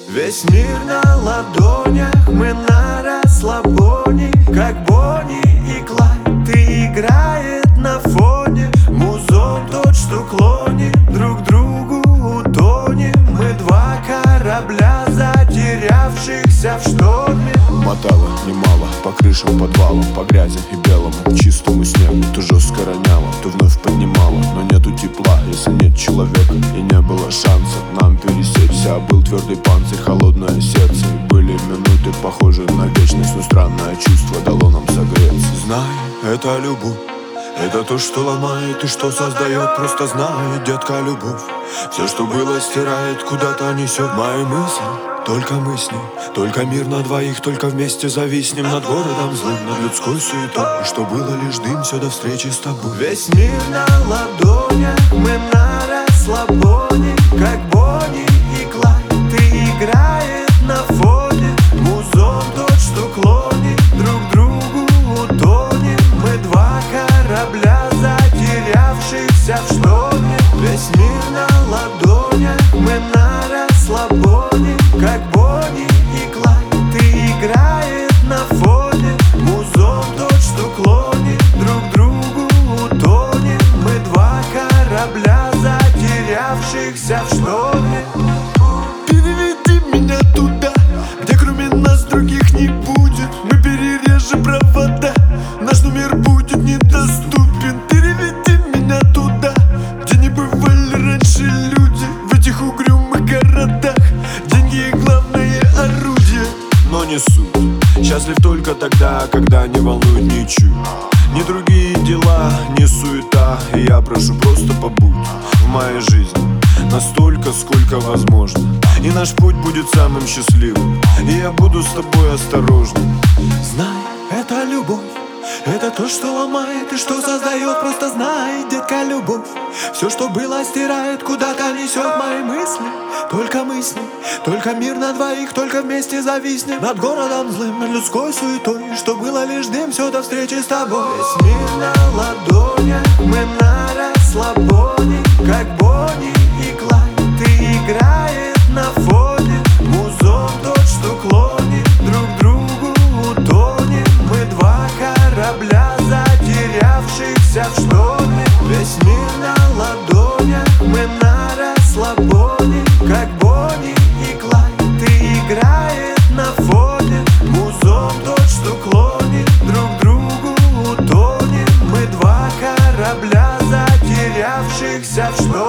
Весь мир на ладонях, мы на расслабоне, как Бонни и Клайд. Ты играет на фоне, музон тот, что клонит, друг другу утонем. Мы два корабля, затерявшихся в шторме. Мотало немало по крышам, подвалам, по грязи и белому чистому снегу. То жестко роняло, то вновь поднимало, но нету тепла, если нет человека. И не было шанса нам пересечься, а был твердый панцирь, холодное сердце. И были минуты, похожие на вечность, но странное чувство дало нам согреться. Знай, это любовь, это то, что ломает и что создает. Просто знай, детка, любовь все, что было, стирает, куда-то несет мои мысли. Только мы с ней, только мир на двоих, только вместе зависнем над городом злым, над людской суетой. И что было, лишь дым, все до встречи с тобой. Весь мир на ладонях, мы на расслабоне, как Бонни и Клайд. Ты играет на фоне, музон тот, что клонит, друг другу утонем. Мы два корабля, затерявшихся в шторме. Весь мир на ладонях, мы на расслабоне, как Бонни и Клайд. Ты играет на фоне, музон тот, что клонит, друг другу утонем. Мы два корабля, затерявшихся в шторме. Переведи меня туда, где кроме нас других не будет. Мы перережем провода, наш номер будет недоступен. Переведи меня туда, где не бывали раньше люди. В этих угрюмых городах деньги главное орудие. Но не суть, счастлив только тогда, когда не волнует ничью. Ни другие дела, ни суета. И я прошу, просто побудь в моей жизни настолько, сколько возможно. И наш путь будет самым счастливым, и я буду с тобой осторожным. Знай, это любовь, это то, что ломает и что создает. Просто знай, детка, любовь все, что было, стирает, куда-то несет мои мысли. Только мы с ней, только мир на двоих, только вместе зависнем над городом злым, над людской суетой. И что было, лишь дым, все до встречи с тобой. Весь мир на ладонях, мы на расслабоне, как Бонни и Клайд. Ты играет на фоне, музон тот, что клонит, друг другу утонем. Мы два корабля, затерявшихся в шторме. Весь мир на ладонях, мы на расслабоне, как Бонни и Клайд. Ты играет на фоне, музон тот, что клонит, друг другу утонем. Мы два корабля, затерявшихся в шторме.